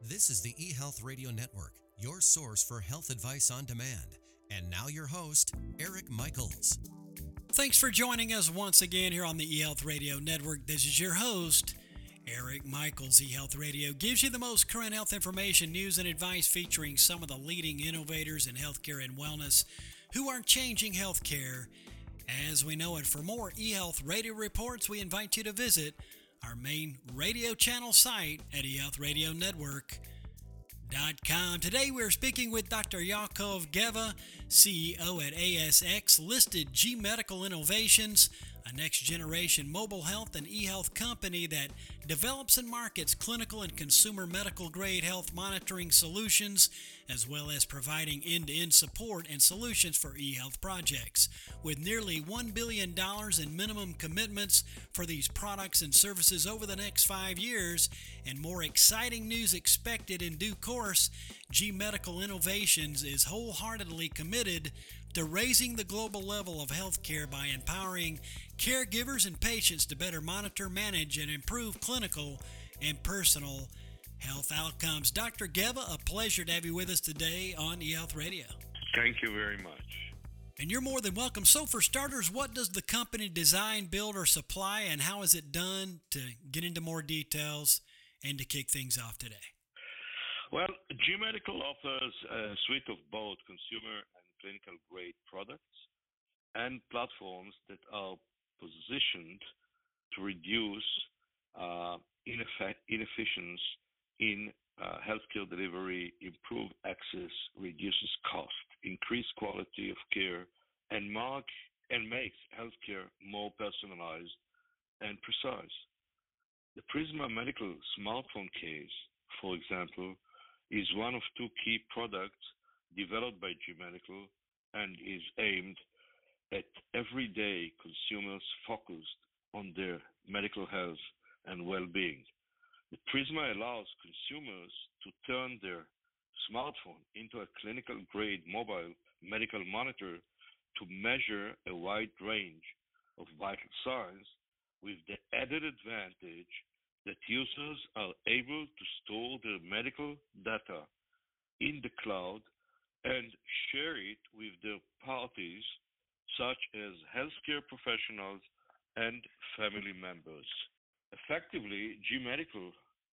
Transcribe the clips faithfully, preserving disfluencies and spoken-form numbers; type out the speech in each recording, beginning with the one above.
This is the eHealth Radio Network, your source for health advice on demand. And now your host, Eric Michaels. Thanks for joining us once again here on the eHealth Radio Network. This is your host, Eric Michaels. eHealth Radio gives you the most current health information, news, and advice featuring some of the leading innovators in healthcare and wellness who are changing healthcare as we know it. For more eHealth Radio reports, we invite you to visit our main radio channel site at e health radio network dot com. Today we're speaking with Doctor Yakov Geva, C E O at A S X, listed G Medical Innovations, a next-generation mobile health and e-health company that develops and markets clinical and consumer medical-grade health monitoring solutions, as well as providing end-to-end support and solutions for e-health projects. With nearly one billion dollars in minimum commitments for these products and services over the next five years, and more exciting news expected in due course, G Medical Innovations is wholeheartedly committed to raising the global level of healthcare by empowering caregivers and patients to better monitor, manage, and improve clinical and personal health outcomes. Doctor Geva, a pleasure to have you with us today on eHealth Radio. Thank you very much. And you're more than welcome. So for starters, what does the company design, build, or supply, and how is it done, to get into more details and to kick things off today? Well, G Medical offers a suite of both consumer and clinical grade products and platforms that are positioned to reduce uh, ineff- inefficiency in uh, healthcare delivery, improve access, reduces cost, increase quality of care, and mark and makes healthcare more personalized and precise. The Prisma Medical smartphone case, for example, is one of two key products developed by G Medical and is aimed at everyday consumers focused on their medical health and well-being. The Prisma allows consumers to turn their smartphone into a clinical-grade mobile medical monitor to measure a wide range of vital signs, with the added advantage that users are able to store their medical data in the cloud and share it with their parties, such as healthcare professionals and family members. Effectively, G Medical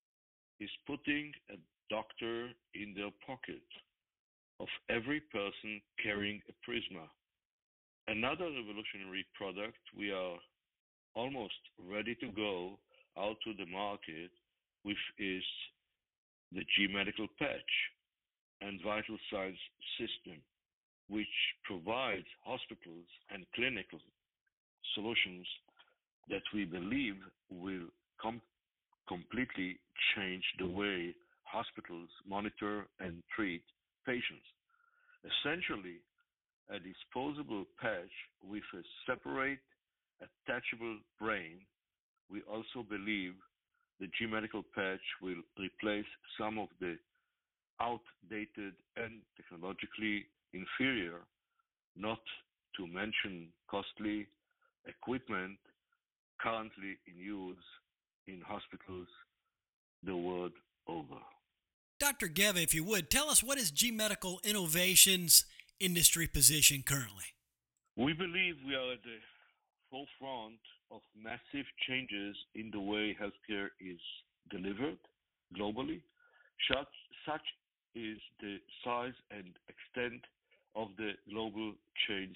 is putting a doctor in their pocket of every person carrying a Prisma. Another revolutionary product we are almost ready to go out to the market with is the G Medical Patch and Vital Signs System, which provides hospitals and clinical solutions that we believe will com- completely change the way hospitals monitor and treat patients. Essentially, a disposable patch with a separate attachable brain. We also believe the G Medical Patch will replace some of the outdated and technologically inferior, not to mention costly, equipment currently in use in hospitals the world over. Doctor Geva, if you would, tell us, what is G Medical Innovations' industry position currently? We believe we are at the forefront of massive changes in the way healthcare is delivered globally. Such, such is the size and extent of the global change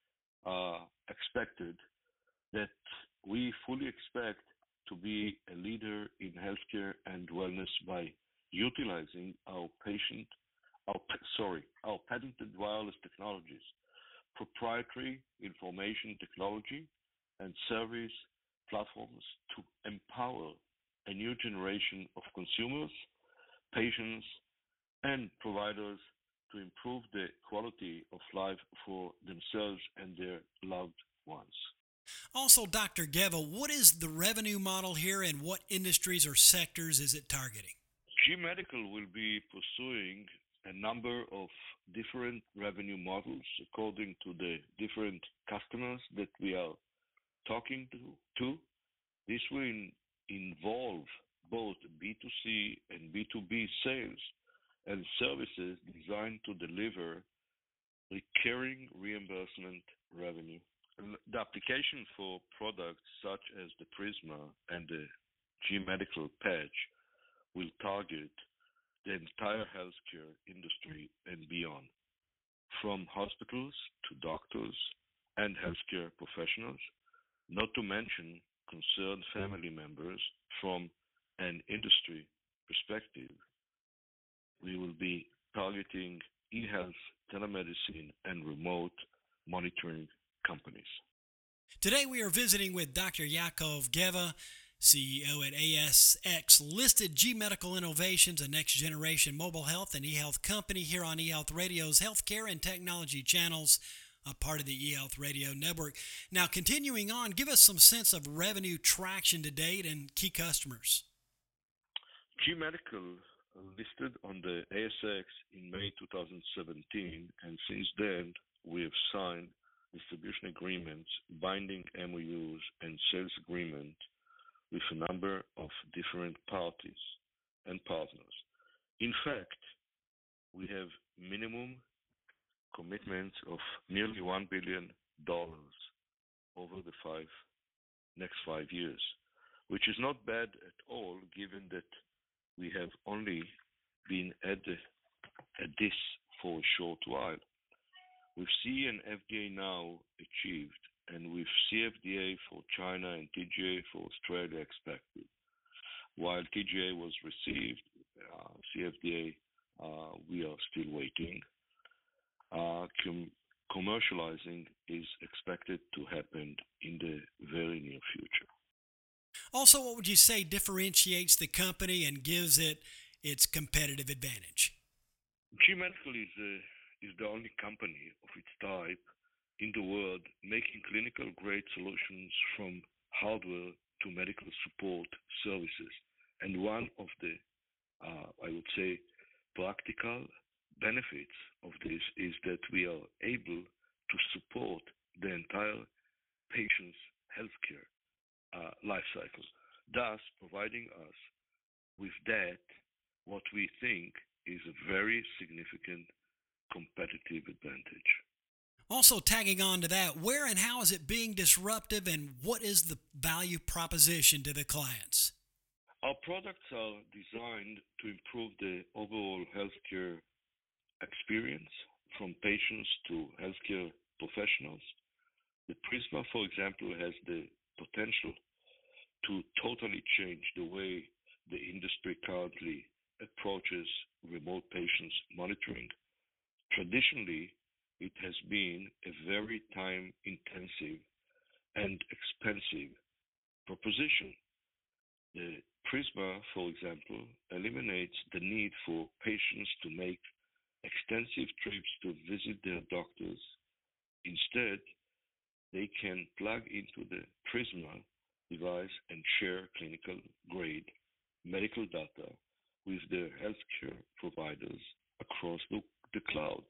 uh, expected that we fully expect to be a leader in healthcare and wellness by utilizing our patient, our sorry, our patented wireless technologies, proprietary information technology, and service platforms to empower a new generation of consumers, patients, and providers to improve the quality of life for themselves and their loved ones. Also, Doctor Geva, what is the revenue model here, and what industries or sectors is it targeting? G Medical will be pursuing a number of different revenue models according to the different customers that we are talking to. to. This will involve both B two C and B two B sales and services designed to deliver recurring reimbursement revenue. The application for products such as the Prisma and the G Medical patch will target the entire healthcare industry and beyond, from hospitals to doctors and healthcare professionals, not to mention concerned family members from an industry perspective. We will be targeting e-health, telemedicine, and remote monitoring companies. Today we are visiting with Doctor Yaakov Geva, C E O at A S X listed G Medical Innovations, a next-generation mobile health and e-health company here on eHealth Radio's Healthcare and Technology channels, a part of the eHealth Radio Network. Now, continuing on, give us some sense of revenue traction to date and key customers. G Medical listed on the A S X in May two thousand seventeen, and since then we have signed distribution agreements, binding M O Us, and sales agreements with a number of different parties and partners. In fact, we have minimum commitments of nearly one billion dollars over the five next five years, which is not bad at all, given that we have only been at, the, at this for a short while. With C E and F D A now achieved, and with C F D A for China and T G A for Australia expected, while T G A was received, uh, C F D A uh, we are still waiting. Uh, com- commercializing is expected to happen in the very near future. Also, what would you say differentiates the company and gives it its competitive advantage? G Medical is, a, is the only company of its type in the world making clinical grade solutions from hardware to medical support services. And one of the, uh, I would say, practical benefits of this is that we are able to support the entire patient's healthcare uh, life cycle, thus providing us with that what we think is a very significant competitive advantage. Also, tagging on to that, where and how is it being disruptive, and what is the value proposition to the clients? Our products are designed to improve the overall healthcare experience from patients to healthcare professionals. The Prisma, for example, has the potential to totally change the way the industry currently approaches remote patients monitoring. Traditionally, it has been a very time-intensive and expensive proposition. The Prisma, for example, eliminates the need for patients to make extensive trips to visit their doctors. Instead, they can plug into the Prisma device and share clinical grade medical data with their healthcare providers across the, the cloud.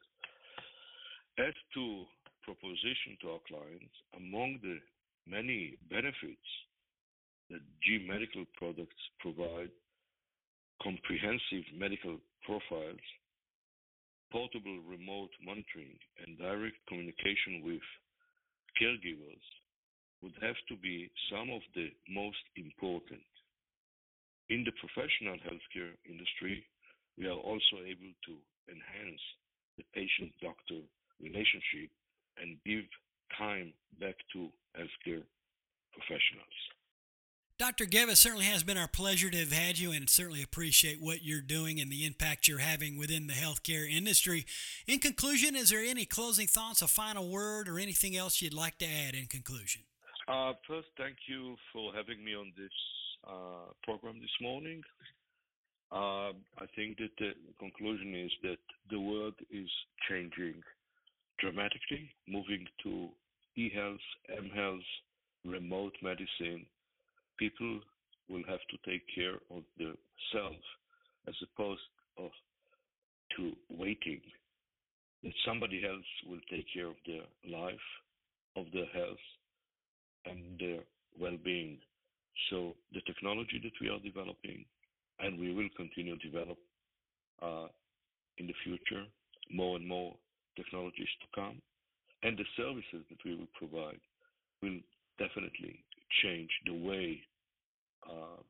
As to proposition to our clients, among the many benefits that G Medical products provide, comprehensive medical profiles, portable remote monitoring, and direct communication with caregivers would have to be some of the most important. In the professional healthcare industry, we are also able to enhance the patient-doctor relationship and give time back to healthcare professionals. Doctor Geva, certainly has been our pleasure to have had you, and certainly appreciate what you're doing and the impact you're having within the healthcare industry. In conclusion, is there any closing thoughts, a final word, or anything else you'd like to add in conclusion? Uh, first, thank you for having me on this uh, program this morning. Uh, I think that the conclusion is that the world is changing dramatically, moving to e-health, m-health, remote medicine. People will have to take care of themselves as opposed of to waiting that somebody else will take care of their life, of their health, and their well-being. So the technology that we are developing, and we will continue to develop uh, in the future, more and more technologies to come, and the services that we will provide will definitely change the way uh,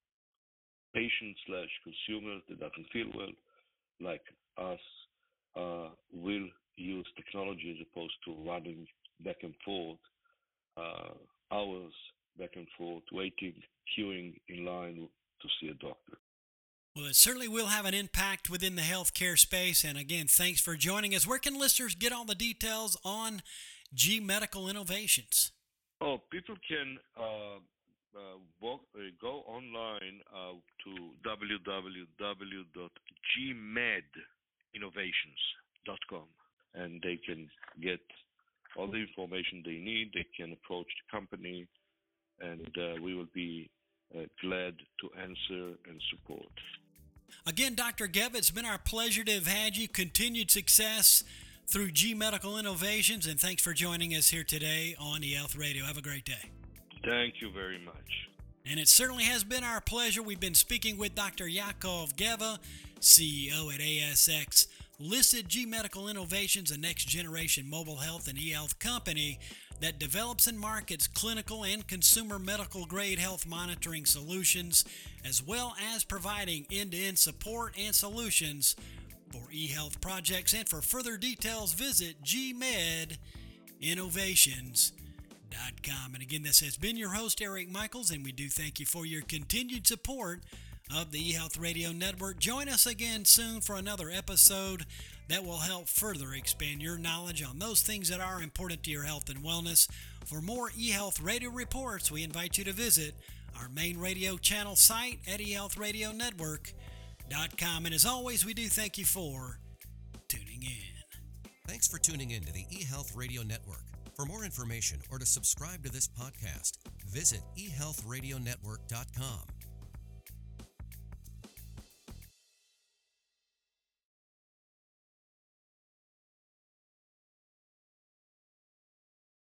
patients slash consumers that doesn't feel well, like us, uh, will use technology as opposed to running back and forth, uh, hours back and forth, waiting, queuing in line to see a doctor. Well, it certainly will have an impact within the healthcare space. And again, thanks for joining us. Where can listeners get all the details on G Medical Innovations? Oh, people can uh, uh, walk, uh, go online uh, to w w w dot g med innovations dot com, and they can get all the information they need. They can approach the company, and uh, we will be uh, glad to answer and support. Again, Doctor Geva, it's been our pleasure to have had you. Continued success through G Medical Innovations, and thanks for joining us here today on eHealth Radio. Have a great day. Thank you very much. And it certainly has been our pleasure. We've been speaking with Doctor Yaakov Geva, C E O at A S X, listed G Medical Innovations, a next-generation mobile health and e-health company that develops and markets clinical and consumer medical-grade health monitoring solutions, as well as providing end-to-end support and solutions for e-health projects. And for further details, visit g med innovations dot com. And again, this has been your host, Eric Michaels, and we do thank you for your continued support of the eHealth Radio Network. Join us again soon for another episode that will help further expand your knowledge on those things that are important to your health and wellness. For more eHealth Radio reports, we invite you to visit our main radio channel site at e health radio network dot com. And as always, we do thank you for tuning in. Thanks for tuning in to the eHealth Radio Network. For more information or to subscribe to this podcast, visit e health radio network dot com.